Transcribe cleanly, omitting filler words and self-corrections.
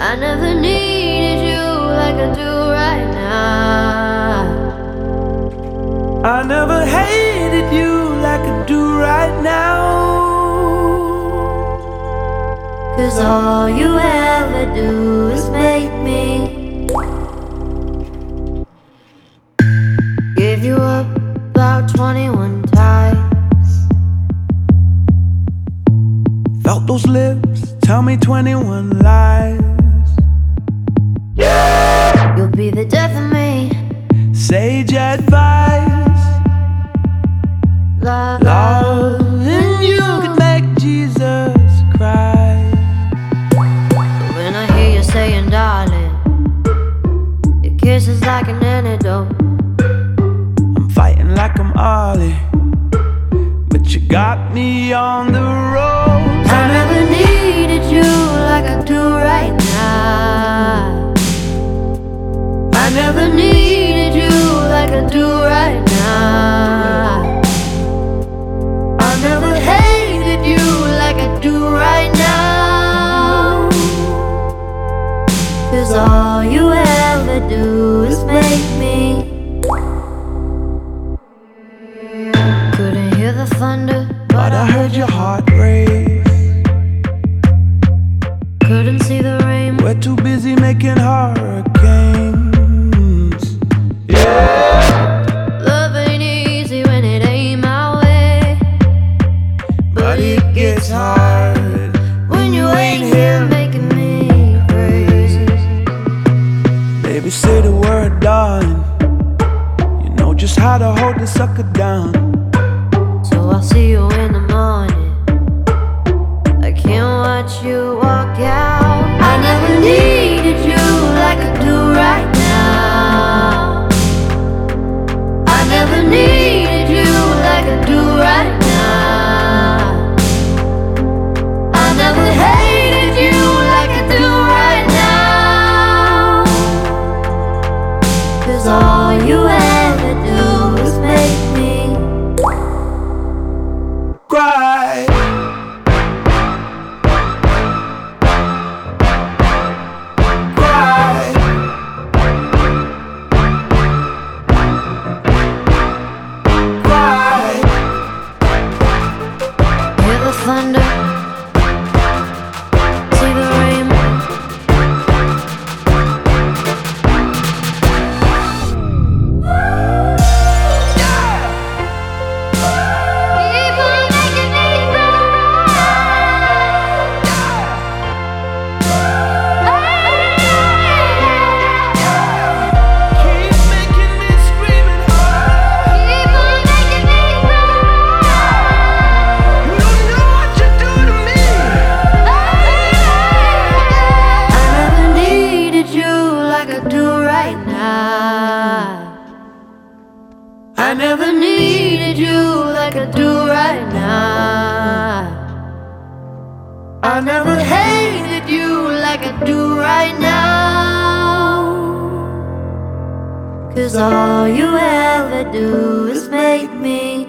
I never needed you like I do right now. I never hated you like I do right now. 'Cause all you ever do is make me give you up about 21 times. Felt those lips tell me 21 lies. You'll be the death of me. Sage advice. Loving you could make Jesus cry. When I hear you saying darling, your kiss is like an antidote. I'm fighting like I'm Ollie, but you got me on the ropes. I never needed you like I do right now. I never needed you like I do right now. I never hated you like I do right now. 'Cause all you ever do is make me. Couldn't hear the thunder, But I heard your heart race. couldn't see the rain. We're too busy making hurricanes. Yeah. Love ain't easy when it ain't my way, But it gets hard when you ain't here making me crazy. Baby, say the word, darling. You know just how to hold the sucker down. So I'll see you in the morning. I can't watch you walk out. I never needed you like I do right now. I never needed you like I do right now. I never hated you like I do right now. 'Cause all you ever do is make me Cry. Cry. Cry. hear the thunder, see the rain. People making me Keep making me scream and holler. People making me You don't know what you do to me. I never needed you like I do right now. I never needed you like I do right now. I never hated you like I do right now. 'Cause all you ever do is make me